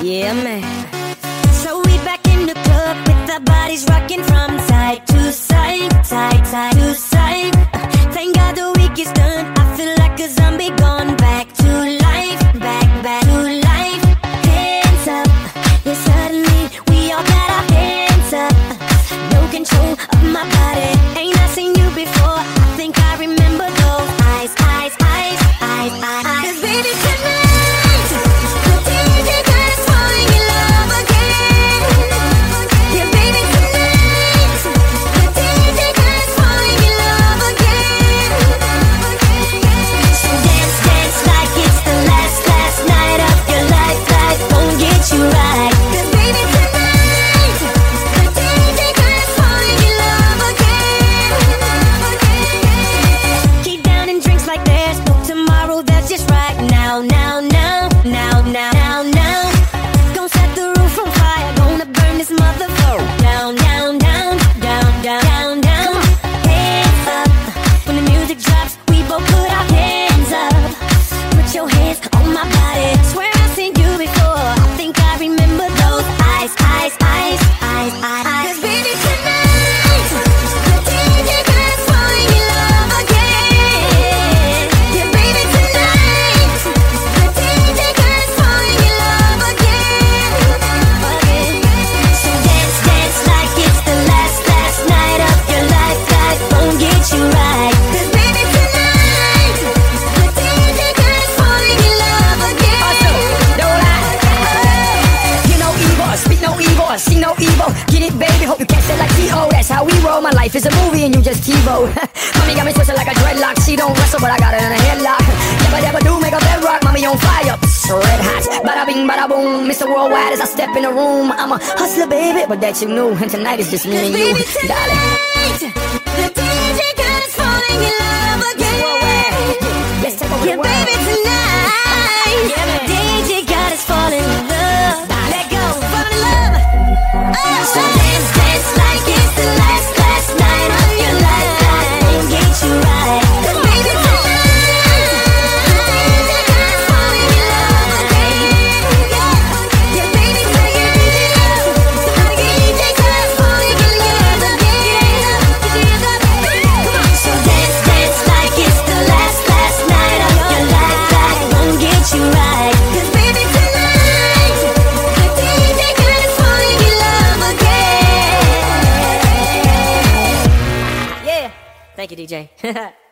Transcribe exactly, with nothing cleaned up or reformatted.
Yeah, man. So we back in the club with our bodies rocking from side to side, side, side to side. Thank God the week is done. I feel like a zombie gone back to life, back, back to life. Hands up, yeah, suddenly we all got our hands up. No control of my body. Ain't I seen you before? I think I remember those eyes, eyes, eyes, eyes, eyes, eyes. 'Cause baby, tonight the D J got us falling in love again. Yeah, baby, tonight the D J got us falling in love again. So dance, dance like it's the last, last night of your life. Life won't get you right. 'Cause baby, tonight the D J got us falling in love again. Keep down and drinks like there's no tomorrow. That's just right now, now, now, now, now, now, now. Gonna set the roof on fire. Gonna burn this motherfucker down, down, down, down, down, down, down. Hands up when the music drops. We both put our hands up. Put your hands on my body. Swear I've seen you before. I think I remember those eyes, eyes, eyes, eyes, eyes. 'Cause baby, tonight the D J got us falling in love again. Yeah, baby, tonight the D J got us falling in love again. So dance, dance like it's the last, last night of your life. Life won't get you right. 'Cause baby, tonight the D J got us falling in love again. Also, no lie. You know evil, speak no evil, see no evil. Get it, baby, hope you catch it like T O. That's how we roll. My life is a movie and you just TiVo. Mommy got me twisted like a dreadlock. She don't wrestle, but I got her in a headlock. Never, never do make a bedrock. Mommy on fire, psst, red hot. Bada bing, bada boom. Mister Worldwide as I step in the room. I'm a hustler, baby, but that you knew. And tonight is just me and you, Baby, darling. tonight the D J got us falling in love again. Let's take over Yeah, the world. baby, tonight the D J got us falling in love. Let go, fall in love. Oh, so dance, dance like it's the last, last night of your life. Life won't get you right. 'Cause baby, tonight the D J got us falling in love again. Yeah, yeah, baby, take it easy now. The D J got us falling in love again. Come on, so dance, dance like it's the last, last night of your life. Life won't get you right. 'Cause baby, tonight the D J got us falling in love again. Yeah, thank you, D J.